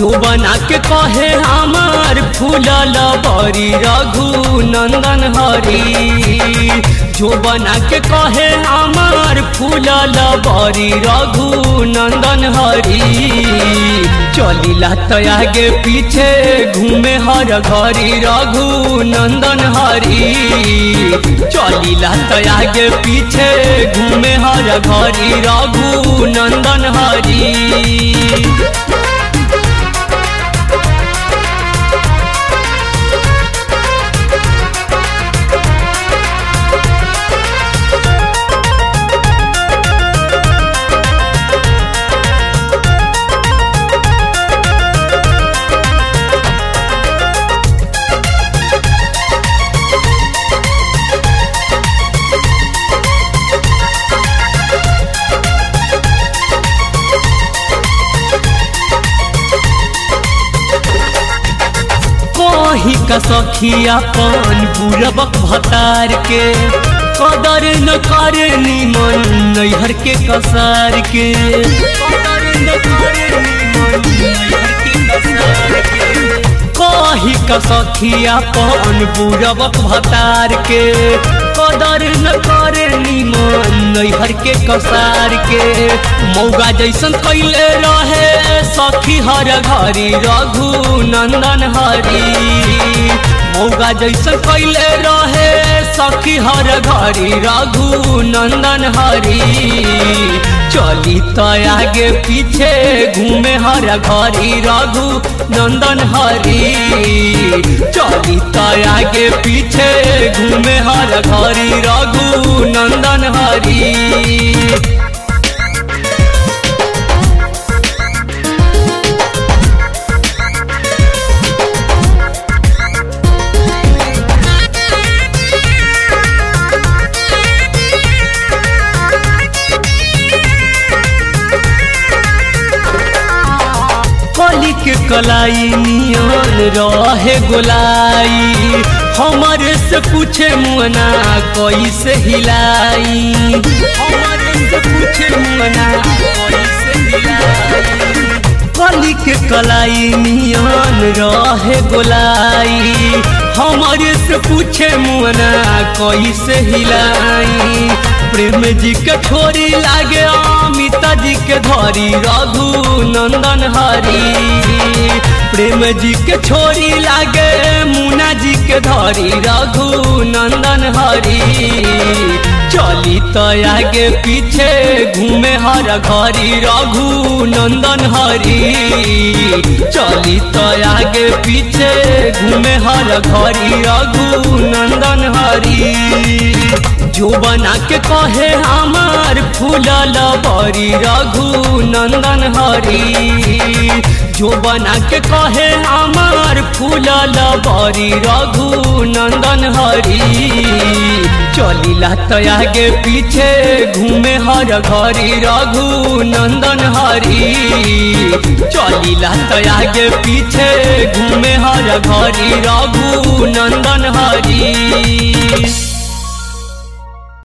जो बना के कहे हमार फूलल बरी रघु नंदन हरी। जो बना के कहे हमार फूलल बरी रघु नंदन हरी। चलिला तो आगे पीछे घूमे हर घरी रघु नंदन हरी। चलिला तो आगे पीछे घूमे हर घरी रघु नंदन हरी। कही का सखिया पान बुरबक भतार के कदर न करे निमन नैहर के कसार के। कदर न करे निमन नैहर के कसार के। कही का सखिया पान बुरबक भतार के कदर न करे निमन नैहर के कसार के। मौगा जैसन कैले रहे सखी हर घरी रघु नंदन हरी। मौगा जैसन कैले रहे सखी हर घरी रघु नंदन हरी। चली तो आगे पीछे घूमे हर घरी रघु नंदन हरी। चली तो आगे पीछे घूमे हर घरी रघु नंदन हरी। के कलाई नियन रहे गोलाई हमारे से पूछे मुअना कैसे हिलाई। हमारे से पूछे मुअना कैसे हिलाई। कली के कलाई नियन रहे गोलाई हमारे से पूछे मुअना कैसे हिलाई। प्रेम जी के छोरी लागे अमिता जी के धरी रघु नंदन हरी। प्रेम जी के छोरी लागे मुन्ना जी के धरी रघु नंदन हरी। चली तो आगे पीछे घूमे हर घरी रघु नंदन हरी। चली तो आगे पीछे घूमे हर घरी रघु नंदन हरी। जो बना के कहे हमार फूलल बरी रघु नंदन हरी। जो बना के कहे हमार फूलल बरी रघु नंदन हरी। चलिला तो आगे पीछे घूमे हर घरी रघु नंदन हरी। चलिला तो आगे पीछे घूमे हर घरी रघु नंदन हरी।